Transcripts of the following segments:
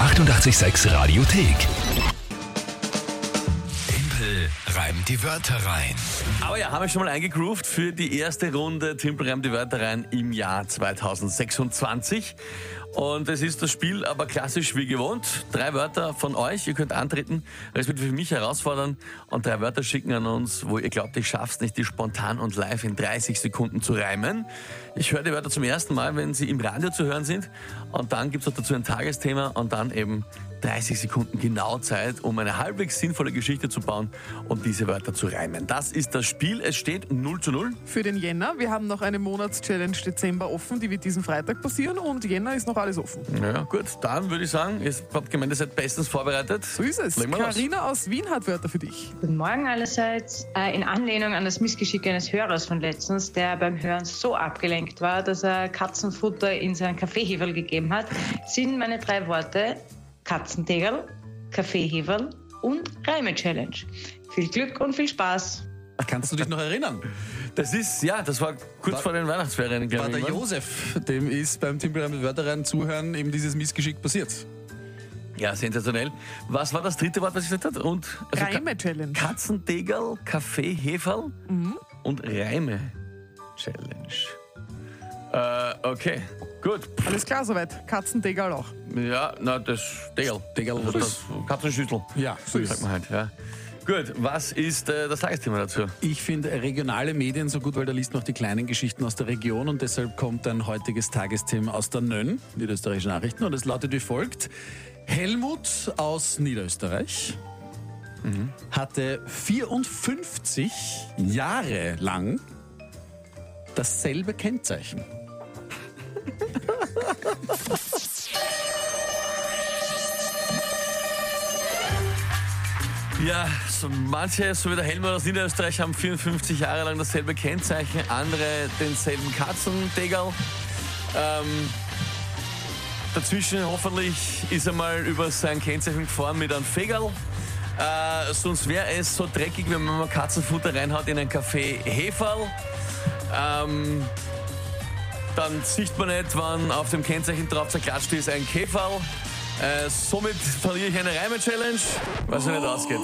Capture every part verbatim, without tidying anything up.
achtundachtzig Komma sechs Radiothek. Tempel reimt die Wörter rein. Aber ja, haben wir schon mal eingegroovt für die erste Runde Tempel reimt die Wörter rein im Jahr zweitausendsechsundzwanzig. Und es ist das Spiel aber klassisch wie gewohnt. Drei Wörter von euch, ihr könnt antreten, respektive mich herausfordern und drei Wörter schicken an uns, wo ihr glaubt, ich schaff's nicht, die spontan und live in dreißig Sekunden zu reimen. Ich höre die Wörter zum ersten Mal, wenn sie im Radio zu hören sind. Und dann gibt's auch dazu ein Tagesthema und dann eben dreißig Sekunden genau Zeit, um eine halbwegs sinnvolle Geschichte zu bauen und diese Wörter zu reimen. Das ist das Spiel. Es steht null zu null. Für den Jänner. Wir haben noch eine Monatschallenge Dezember offen, die wird diesen Freitag passieren und Jänner ist noch alles offen. Ja, gut, dann würde ich sagen, ihr habt gemeint, ihr seid bestens vorbereitet. So ist es. Carina aus Wien hat Wörter für dich. Guten Morgen allerseits. Äh, in Anlehnung an das Missgeschick eines Hörers von letztens, der beim Hören so abgelenkt war, dass er Katzenfutter in seinen Kaffeeheferl gegeben hat, sind meine drei Worte Katzentegerl, Kaffeeheferl und Reime-Challenge. Viel Glück und viel Spaß. Kannst du dich noch erinnern? Das ist, ja, das war kurz war, vor den Weihnachtsferien, glaube ich. War der Josef, dem ist beim Tempel reimt die Wörter rein zuhören eben dieses Missgeschick passiert. Ja, sensationell. Was war das dritte Wort, was ich gesagt habe? Und also Reime-Challenge. Katzentegerl, Kaffeeheferl mhm. und Reime-Challenge. Äh, okay, gut. Alles klar soweit. Katzentegerl auch. Ja, na, das Tegerl. Tegerl, also das Katzenschüssel. Ja, so ist sagt man halt, ja. Gut, was ist äh, das Tagesthema dazu? Ich finde regionale Medien so gut, weil da liest man auch die kleinen Geschichten aus der Region und deshalb kommt ein heutiges Tagesthema aus der Nönn, Niederösterreichischen Nachrichten, und es lautet wie folgt. Helmut aus Niederösterreich mhm. hatte vierundfünfzig Jahre lang dasselbe Kennzeichen. Ja, so manche, so wie der Helmut aus Niederösterreich, haben vierundfünfzig Jahre lang dasselbe Kennzeichen, andere denselben Katzentegerl. Ähm, dazwischen hoffentlich ist er mal über sein Kennzeichen gefahren mit einem Fegerl. Äh, sonst wäre es so dreckig, wenn man mal Katzenfutter reinhaut in ein Café Heferl. Ähm, dann sieht man nicht, wann auf dem Kennzeichen drauf zerklatscht ist ein Käferl. Äh, somit verliere ich eine Reime-Challenge, weil es oh, nicht ausgeht.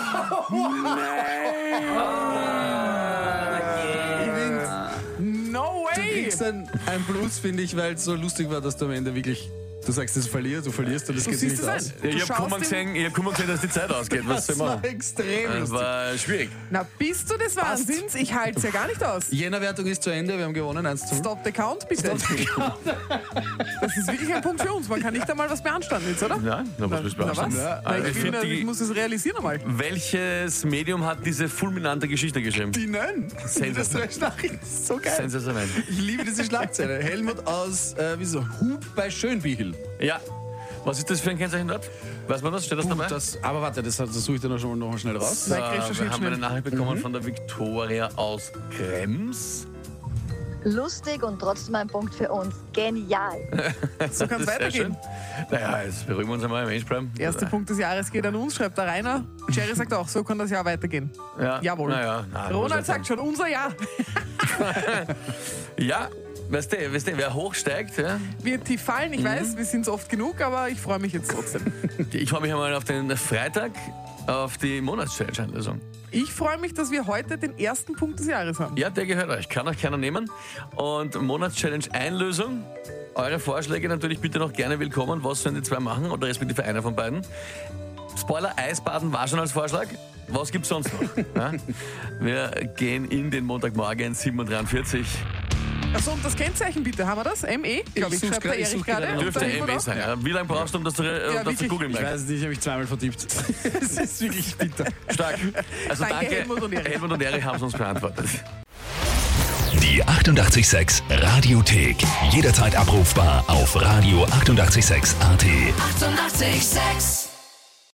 No, no way! Du kriegst ein, ein Plus, finde ich, weil es so lustig war, dass du am Ende wirklich... Du sagst, das verlierst, du verlierst und das geht nicht aus. Ja, ich habe kaum gesehen, hab gesehen, dass die Zeit ausgeht. Was das soll war machen? extrem Das lustig. war schwierig. Na, bist du des Wahnsinns? Ich halte es ja gar nicht aus. Jänner-Wertung ist zu Ende, wir haben gewonnen, eins zu null. Stop the count, bitte. Stop the count. Das ist wirklich ein Punkt für uns. Man kann nicht einmal was beanstanden jetzt, oder? Nein, na, was willst du beanstanden? Na, was? Na, ich, ich, bin, die, ich muss es realisieren einmal. Welches Medium hat diese fulminante Geschichte geschrieben? Die Nönn. Sensationell. So geil. Sensationell. Ich liebe diese Schlagzeile. Helmut aus, äh, wieso, Hub bei Schönbichel. Ja. Was ist das für ein Kennzeichen dort? Weiß man das? Steht das Puh, dabei? Das, aber warte, das, das suche ich dir noch, schon, noch mal schnell raus. So, wir haben eine Nachricht bekommen mhm. von der Viktoria aus Krems. Lustig und trotzdem ein Punkt für uns. Genial. So kann es weitergehen. Naja, jetzt beruhigen wir uns einmal, Mensch bleiben. Erster Punkt des Jahres geht an uns, schreibt der Rainer. Jerry sagt auch, so kann das Jahr weitergehen. Ja. Jawohl. Naja, na, Ronald sagt schon, unser Jahr. Ja. Weißt du, weißt du, wer hochsteigt, ja? Wird tief fallen, ich mhm. weiß, wir sind es oft genug, aber ich freue mich jetzt trotzdem. Ich freue mich einmal auf den Freitag, auf die Monatschallenge-Einlösung. Ich freue mich, dass wir heute den ersten Punkt des Jahres haben. Ja, der gehört euch, kann euch keiner nehmen. Und Monatschallenge-Einlösung, eure Vorschläge natürlich bitte noch gerne willkommen. Was sollen die zwei machen oder respektive einer von beiden? Spoiler, Eisbaden war schon als Vorschlag. Was gibt's sonst noch? Ja? Wir gehen in den Montagmorgen, sieben Uhr dreiundvierzig. Achso, und das Kennzeichen bitte, haben wir das? M E? Glaube ich, ich schreibt der Erich gerade. Dürfte M E sein. Ja. Wie lange brauchst du, um das zu, äh, ja, das zu googeln? Ich weiß nicht, ich habe mich zweimal vertippt. Es ist wirklich bitter. Stark. Also danke, danke Helmut und Erich. Helmut und Erich haben es uns beantwortet. Die achtundachtzig Komma sechs Radiothek. Jederzeit abrufbar auf radio achtundachtzig Komma sechs A T. achtundachtzig Komma sechs